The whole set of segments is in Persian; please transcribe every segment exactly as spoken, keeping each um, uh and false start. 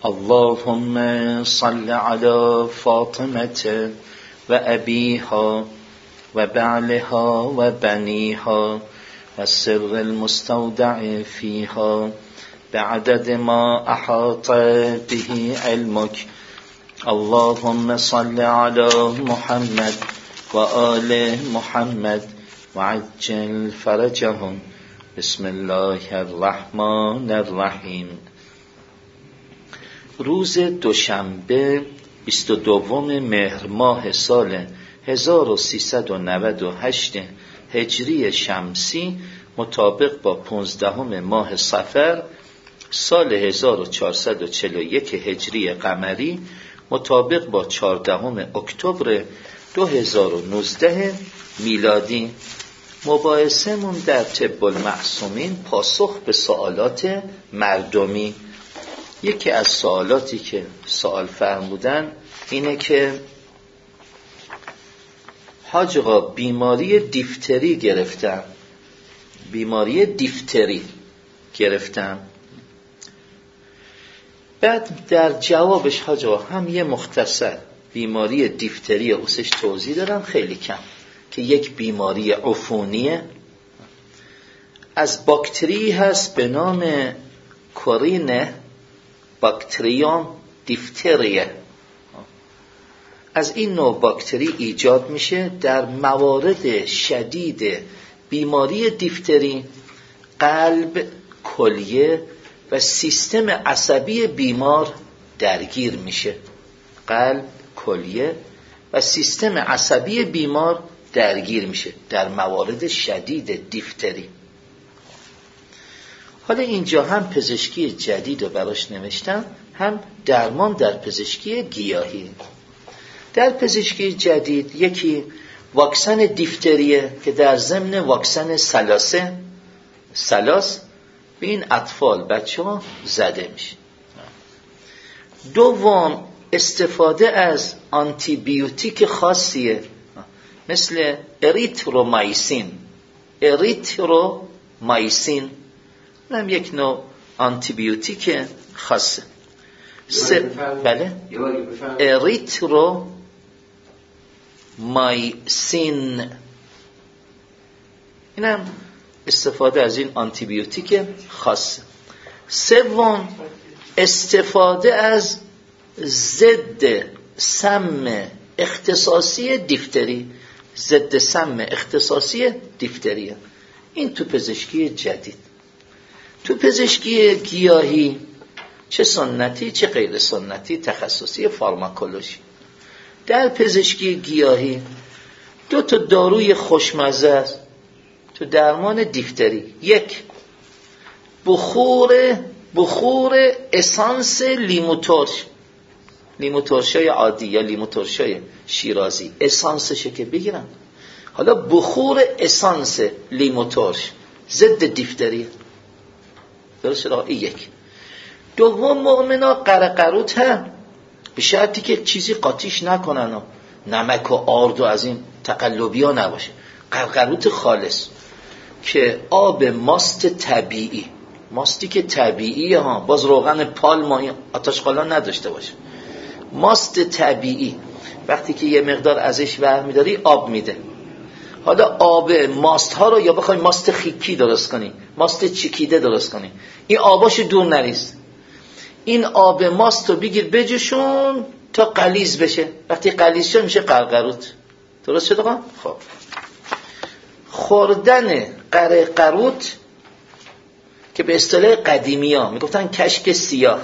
اللهم صل على فاطمة و ابیها و بعلها و بنیها و سر المستودع فیها بعدد ما احاط به علمک. اللهم صل على محمد و آل محمد و عجل فرجهم. بسم الله الرحمن الرحیم. روز دوشنبه بیست و دوم مهر ماه سال هزار و سیصد و نود و هشت هجری شمسی مطابق با پانزدهم ماه صفر سال هزار و چهارصد و چهل و یک هجری قمری مطابق با چهاردهم اکتبر دو هزار و نوزده میلادی. مباحثمون در طب المعصومین پاسخ به سوالات مردمی. یکی از سوالاتی که سوال فرمودن اینه که حاج آقا بیماری دیفتری گرفتم بیماری دیفتری گرفتم بعد در جوابش حاج آقا هم یه مختصر بیماری دیفتری اوسش توضیح دارم خیلی کم که یک بیماری عفونیه از باکتری هست به نام کورینه باکتریوم دیفتریه. از این نوع باکتری ایجاد میشه. در موارد شدید بیماری دیفتری قلب، کلیه و سیستم عصبی بیمار درگیر میشه. قلب، کلیه و سیستم عصبی بیمار درگیر میشه در موارد شدید دیفتری. حالا اینجا هم پزشکی جدید رو براش نوشتم، هم درمان در پزشکی گیاهی. در پزشکی جدید یکی واکسن دیفتریه که در ضمن واکسن سلاسه سلاس به این اطفال بچه ها زده میشه. دوم استفاده از آنتی بیوتیک خاصیه مثل اریترومایسین. اریترومایسین هم یک نوع آنتی بیوتیک خاصه. س... بله اریترومایسین اینم استفاده از این آنتی بیوتیک خاصه. سوم استفاده از ضد سم اختصاصی دیفتری. ضد سم اختصاصی دیفتری این تو پزشکی جدید. تو پزشکی گیاهی چه سنتی چه غیر سنتی تخصصی فارماکولوژی. در پزشکی گیاهی دو تا داروی خوشمزه است تو درمان دیفتری. یک بخور بخور اسانس لیمو ترش، لیمو ترشای عادی یا لیمو ترشای شیرازی اسانسشه که بگیرن. حالا بخور اسانس لیمو ترش ضد دیفتری. درست شد؟ این یک. دوم مؤمنا قرقروت هم به شرطی که چیزی قاطیش نکنن و نمک و آرد و از این تقلبی ها نباشه. قرقروت خالص که آب ماست طبیعی، ماستی که طبیعیه ها، باز روغن پالما آتشقالا نداشته باشه، ماست طبیعی وقتی که یه مقدار ازش برمیداری آب میده. حالا آب ماست ها رو یا بخوای ماست خیکی درست کنی، ماست چکیده درست کنی، این آباش دور نریز. این آب ماست رو بگیر بجشون تا غلیظ بشه. وقتی غلیظ شد میشه قرقروت. درست شد آقا؟ خب خوردن قرقروت که به اصطلاح قدیمی ها میگفتن کشک سیاه،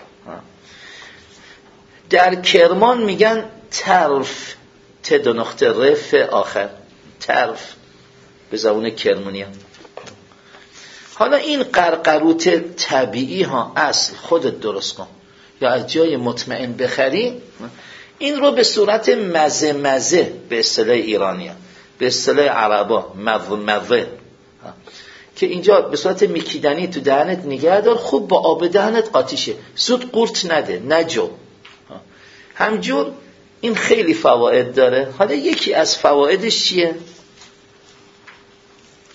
در کرمان میگن ترف، ت دو نقطه رف آخر، ترف به زبون کرمانی ها. حالا این قرقروت طبیعی ها اصل خودت درست کن یا از جای مطمئن بخری. این رو به صورت مزه مزه به اصطلاح ایرانی ها، به اصطلاح عربا مزه مزه که اینجا به صورت میکیدنی تو دهنت نگه دار، خوب با آب دهنت قاطیشه، زود قورت نده، نجو. همجور این خیلی فواید داره. حالا یکی از فوایدش چیه؟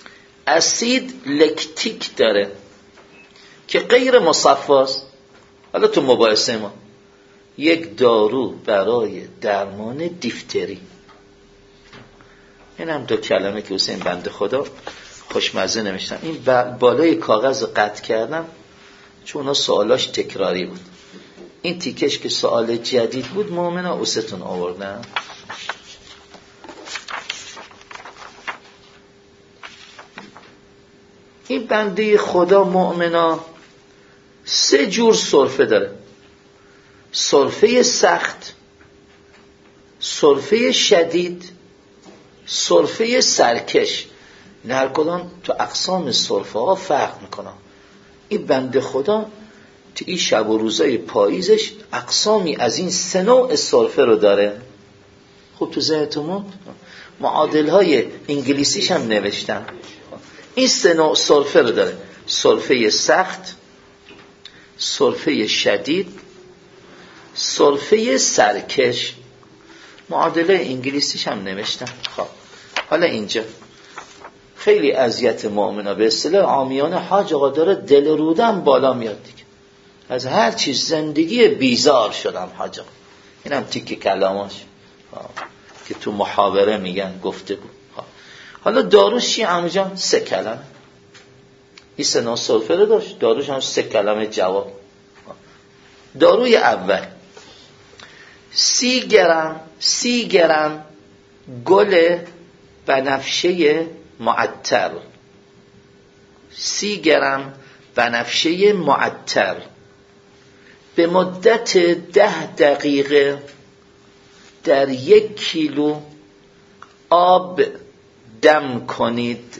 اسید لکتیک داره که غیر مصفاست. حالا تو مباحثه ما یک دارو برای درمان دیفتری، این هم دو کلمه که حسین بنده خدا خوشمزه نوشتم. این بالای کاغذ رو قطع کردم چون اونا سوالاش تکراری بود. این تیکش که سوال جدید بود مومنا اوستون آوردن. این بنده خدا مؤمنا سه جور سرفه داره: سرفه سخت، سرفه شدید، سرفه سرکش. نه هر کدام تو اقسام سرفه ها فرق میکنن. این بنده خدا تو این شب و روزای پاییزش اقسامی از این سه نوع سرفه رو داره. خب تو ذهنتون معادل های انگلیسیش هم نوشتم. این سه نوع سرفه رو داره: سرفه سخت، سرفه شدید، سرفه سرکش. معادله انگلیسیش هم نوشتم. خب حالا اینجا خیلی اذیت مؤمنا به اصطلاح عامیانه حاج آقا داره دل رودم بالا میاد دیگه. از هر چیز زندگی بیزار شدم حاج آقا. اینم تیک کلاماش که تو محاوره میگن گفته بود. حالا داروش چی عمو جان؟ سه کلمه. این سه نوع سرفه رو داشت، داروش هم سه کلمه جواب. داروی اول سی گرم سی گرم گل بنفشه معطر، سی گرم بنفشه معطر به مدت ده دقیقه در یک کیلو آب دم کنید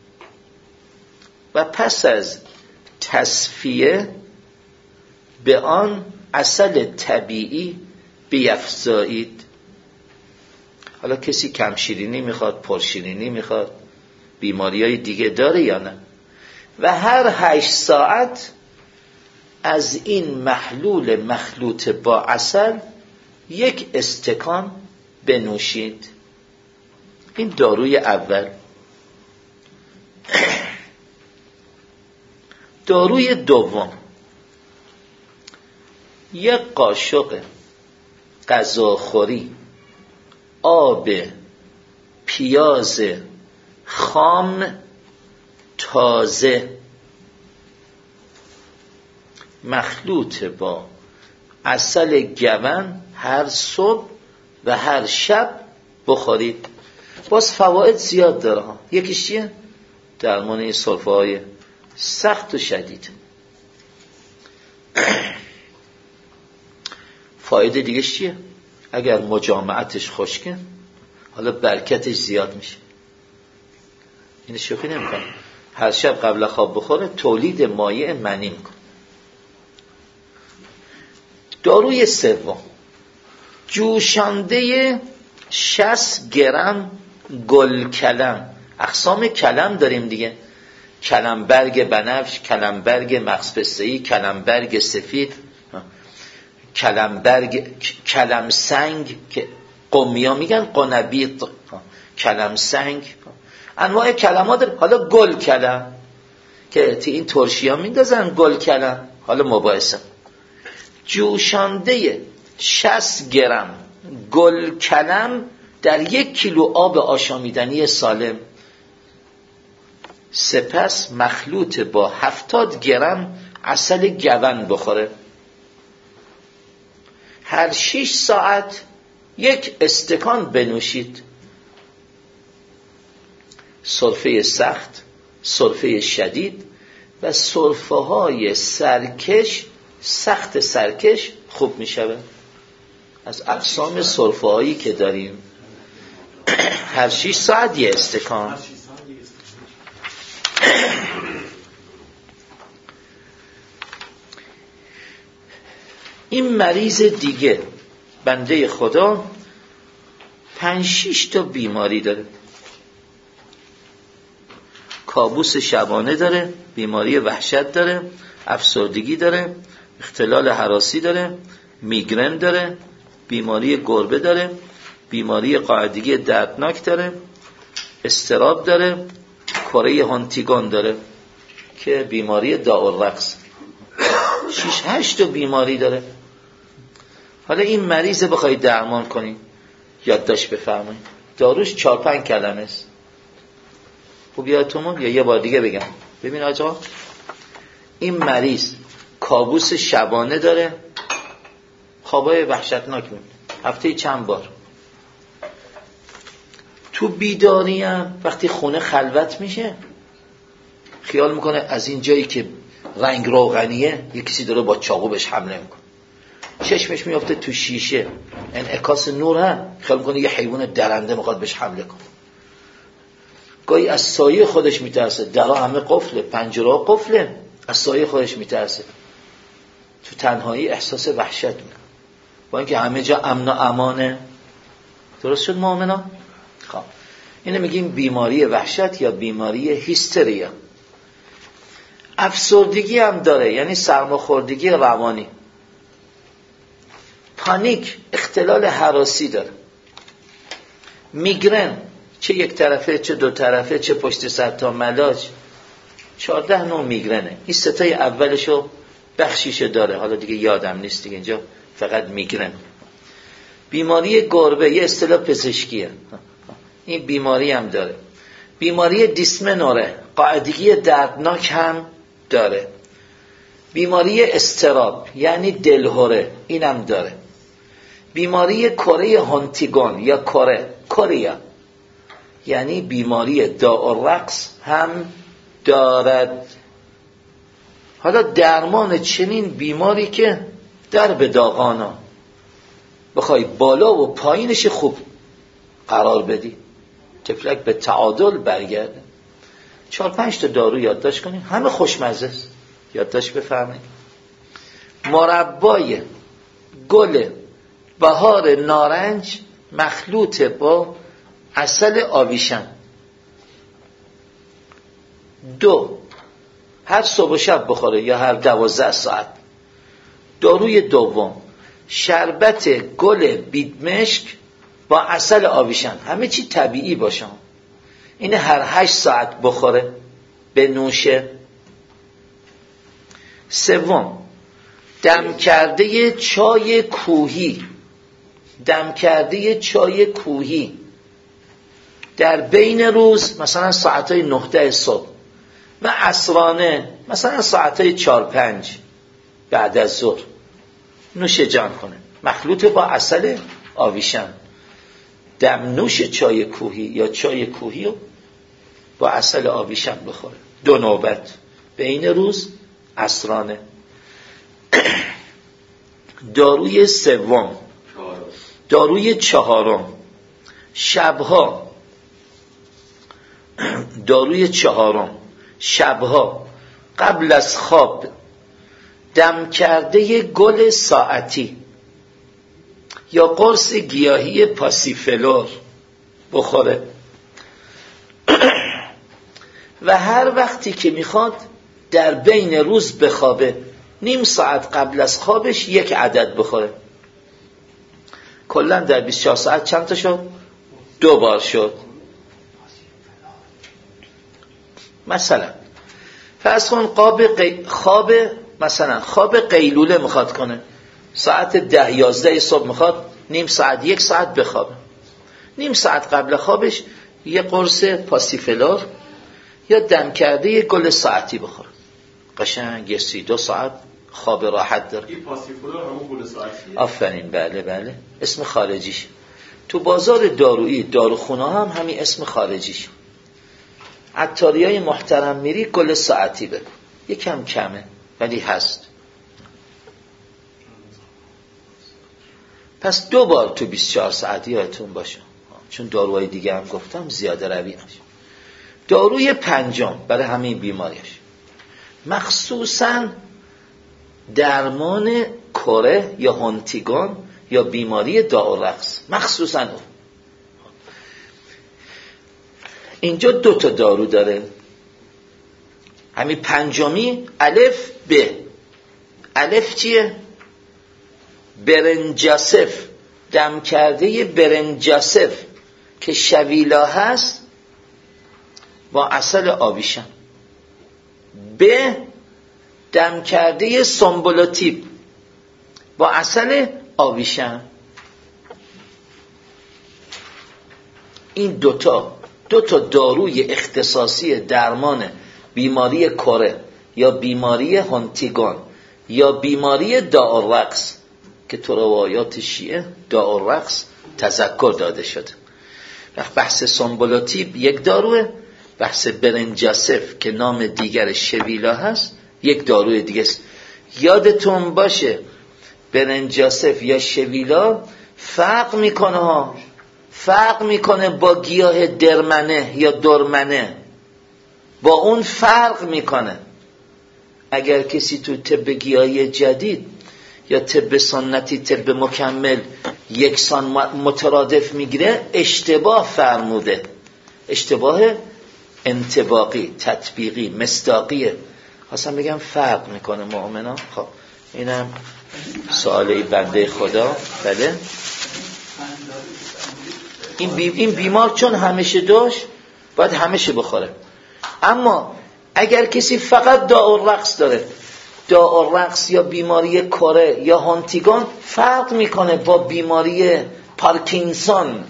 و پس از تصفیه به آن عسل طبیعی بیفزایید. حالا کسی کم شیرینی میخواد، پرشیرینی میخواد، بیماری های دیگه داره یا نه؟ و هر هشت ساعت از این محلول مخلوط با عسل یک استکان بنوشید. این داروی اول. داروی دوم یک قاشق غذاخوری آب پیاز خام تازه مخلوط با عسل گون هر صبح و هر شب بخورید. باز فواید زیاد داره ها. یکیش چیه؟ درمان این سرفه های سخت و شدید. فایده دیگه چیه؟ اگر مجامعتش خشکه حالا برکتش زیاد میشه. این شوخی نمیکنه. هر شب قبل خواب بخوره تولید مایع منی میکنه. داروی سوم جوشانده شصت گرم گل کلم. اقسام کلم داریم دیگه: کلم برگ بنفش، کلم برگ مغز پسته‌ای، کلم برگ سفید، کلم برگ کلم سنگ که قمیا میگن قنبیط، کلم سنگ، انواع کلمات داره. حالا گل کلم که تی این ترشی ها میندازن گل کلم. حالا مباحثه جوشانده شصت گرم گل کلم در یک کیلو آب آشامیدنی سالم، سپس مخلوط با هفتاد گرم عسل گون بخوره. هر شش ساعت یک استکان بنوشید. سرفه سخت، سرفه شدید و سرفه های سرکش، سخت سرکش خوب می شود. از اقسام سرفه هایی که داریم هر شش ساعت یک استکان. این مریض دیگه بنده خدا پنج شش تا بیماری داره. کابوس شبانه داره، بیماری وحشت داره، افسردگی داره، اختلال هراسی داره، میگرن داره، بیماری گربه داره، بیماری قاعدگی دردناک داره، اضطراب داره، کره هانتیگون داره که بیماری داء الرقص. شیش هشت تا بیماری داره. حالا این مریض بخوای درمان کنی یادداشت بفرمایید، داروش چهار پنج کلمه است. خوب یادتون یا یه بار دیگه بگم؟ ببین آقا، این مریض کابوس شبانه داره، خوابای وحشتناک میبینه هفته چند بار. تو بیداری هم وقتی خونه خلوت میشه خیال میکنه از این جایی که رنگ روغنیه یه کسی داره با چاقو بهش حمله میکنه. چشمش میافته تو شیشه انعکاس نور هم، خیال میکنه یه حیوان درنده میخواد بهش حمله کنه. گاهی از سایه خودش میترسه، درها همه قفله، پنجره قفله، از سایه خودش میترسه. تو تنهایی احساس وحشت میکنه با اینکه همه جا امن و امانه. درست شد مؤمنا؟ خب اینو میگیم بیماری وحشت یا بیماری هیستریا. افسردگی هم داره، یعنی سرماخوردگی روانی. پانیک، اختلال هراسی داره. میگرن، چه یک طرفه چه دو طرفه چه پشت سر تا ملاج، چهارده نوع میگرنه. این ستای اولشو بخشیشو داره، حالا دیگه یادم نیست دیگه، اینجا فقط میگرن. بیماری گربه یه اصطلاح پزشکیه، این بیماری هم داره. بیماری دیسمنوره، قاعدگی دردناک هم داره. بیماری استراب یعنی دلهوره، اینم داره. بیماری کره هانتیگون یا کره کوریا یعنی بیماری داء الرقص هم دارد. حالا درمان چنین بیماری که در به داغانا بخوای بالا و پایینش خوب قرار بدی، تفلک به تعادل برگرده، چهار پنج تا دارو یادداشت کنید، همه خوشمزه است، یادداشت بفرمایید. مربای گل بهار نارنج مخلوط با عسل آویشن. دو، هر صبح و شب بخوره یا هر دوازده ساعت. داروی دوم، شربت گل بیدمشک با عسل آویشن، همه چی طبیعی باشه. اینه هر هشت ساعت بخوره به نوشه. سوم، دم کرده چای کوهی، دم کرده چای کوهی در بین روز، مثلا ساعتهای نه ده صبح و عصرانه مثلا ساعتهای چار پنج بعد از ظهر نوش جان کنه، مخلوط با عسل آویشن. دم نوش چای کوهی یا چای کوهی رو با عسل آویشن بخوره دو نوبت بین روز عصرانه. داروی سوم، داروی چهارم، شبها، داروی چهارم شبها قبل از خواب دم کرده گل ساعتی یا قرص گیاهی پاسیفلور بخوره و هر وقتی که میخواد در بین روز بخوابه نیم ساعت قبل از خوابش یک عدد بخوره. کلا در بیست و چهار ساعت چند تا شد؟ دو بار شد. مثلا فرض کن خواب قی... خواب مثلا خواب قیلوله میخواد کنه، ساعت ده یازده صبح میخواد نیم ساعت یک ساعت بخوابه، نیم ساعت قبل خوابش یه قرص پاسیفلور یا دم کرده یه گل ساعتی بخوره، قشنگ یه سی دو ساعت خواب راحت داره. این پاسیفلور همون گل ساعتیه؟ آفرین، بله بله، اسم خارجیش. تو بازار دارویی داروخونه هم همین اسم خارجیش. عطاریای محترم میری گل ساعتی بگو، یکم کمه ولی هست. پس دو بار تو بیست و چهار ساعتی یادتون باشه، چون داروهای دیگه هم گفتم زیاده روی نشه. داروی پنجم برای همین بیماریش، مخصوصاً درمان کره یا هانتیگون یا بیماری داء الرقص، مخصوصاً اون. اینجا دو تا دارو داره، همین پنجمی الف ب. الف چیه؟ برنجاسف، دم کرده برنجاسف که شویلا هست با عسل آویشن. ب دم کرده سنبولاتیپ با عسل آویشم. این دوتا دوتا داروی اختصاصی درمان بیماری کره یا بیماری هانتیگان یا بیماری داءالرقص که تو روایات شیعه داءالرقص تذکر داده شده. بحث سنبولاتیپ یک داروه، بحث برنجاسف که نام دیگر شویلا هست یک داروی دیگه است. یادتون باشه برنجاسف یا شویلا فرق میکنه ها، فرق میکنه با گیاه درمنه یا درمنه، با اون فرق میکنه. اگر کسی تو طب گیاهی جدید یا طب سنتی طب مکمل یکسان مترادف میگیره اشتباه فرموده، اشتباه انطباقی تطبیقی مصداقیه. خواستم بگم فرق میکنه مؤمنا. خب اینم سوالی بنده خدا. بله این, بی این بیمار چون همیشه داشت باید همیشه بخوره. اما اگر کسی فقط داءالرقص داره، داءالرقص یا بیماری کره یا هانتیگان فرق میکنه با بیماری پارکینسون.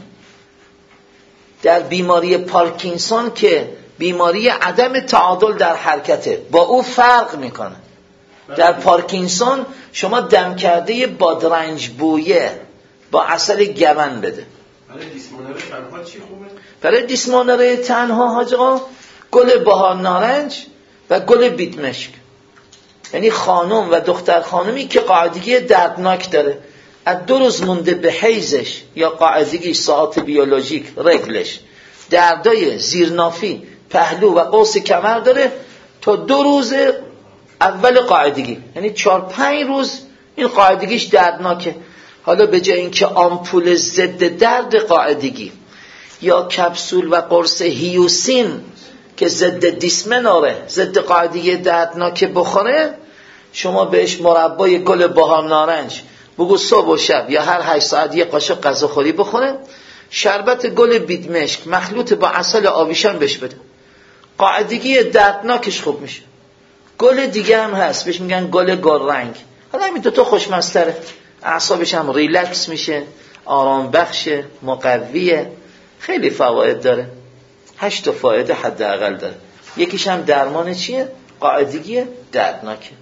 در بیماری پارکینسون که بیماری عدم تعادل در حرکته، با او فرق میکنه. در پارکینسون شما دم کرده بادرنج بویه با عسل گون بده. برای دیسمونره تنها چی خوبه؟ برای دیسمونره تنها حاج آقا گل بهار نارنج و گل بیتمشک. یعنی خانم و دختر خانمی که قاعدگی دردناک داره، از دو روز مونده به حیزش یا قاعدگی ساعت بیولوژیک رگلش دردای زیرنافی پهلو و قوس کمر داره تا دو روز اول قاعدگی، یعنی چهار پنج روز این قاعدگیش دردناکه. حالا به جای اینکه آمپول ضد درد قاعدگی یا کپسول و قرص هیوسین که ضد دیسمنوره ضد قاعدگی دردناک بخوره، شما بهش مربای گل بهار نارنج بگو صبح و شب یا هر هشت ساعت یه قاشق غذاخوری بخوره، شربت گل بیدمشک مخلوط با عسل آویشن بهش بده، قاعدگی دردناکش خوب میشه. گل دیگه هم هست بهش میگن گل گلرنگ. حالا همین دو تا خوشمزه، اعصابش هم ریلکس میشه، آرام بخشه، مقویه، خیلی فواید داره. هشت تا فایده حداقل داره. یکیش هم درمان چیه؟ قاعدگی دردناکه.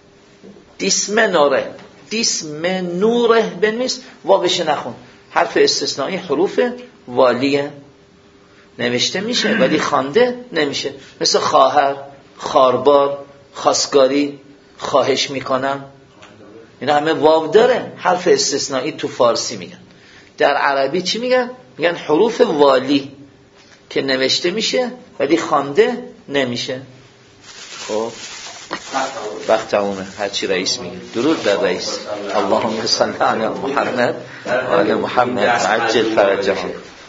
دیسمنوره، دیسمنوره بنویس، واوش نخون، حرف استثنایی حروف والیه، نوشته میشه ولی خوانده نمیشه. مثل خواهر، خاربار، خواستگاری، خواهش میکنم، اینا همه واو داره، حرف استثنایی تو فارسی میگن. در عربی چی میگن؟ میگن حروف والی که نوشته میشه ولی خوانده نمیشه. خب وقت تمومه، هرچی رئیس میگه. درود بر رئیس. اللهم صل علی محمد و آل محمد عجل فرجهم.